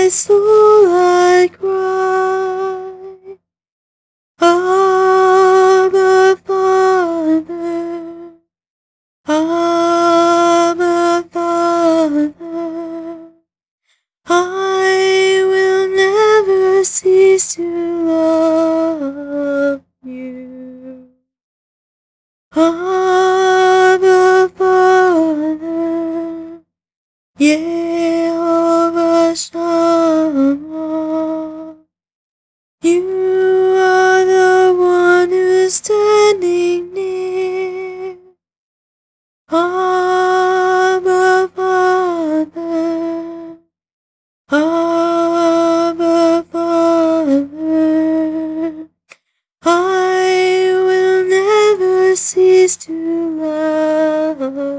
my soul I cry, Abba, Father, Abba, Father, I will never cease to love you. Abba, Father, Yehovah Shammah, you are the one who's standing near. Abba, Father, Abba, Father, I will never cease to love